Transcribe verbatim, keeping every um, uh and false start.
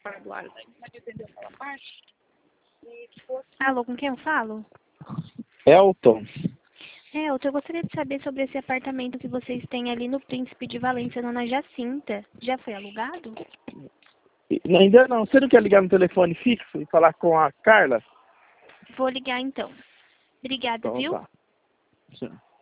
Eduardo, pode atender aquela parte? Alô, com quem eu falo? Elton. Elton, eu gostaria de saber sobre esse apartamento que vocês têm ali no Príncipe de Valência, na Jacinta. Já foi alugado? Não, ainda não. Você não quer ligar no telefone fixo e falar com a Carla? Vou ligar então. Obrigada, Então, viu? tá. Sim.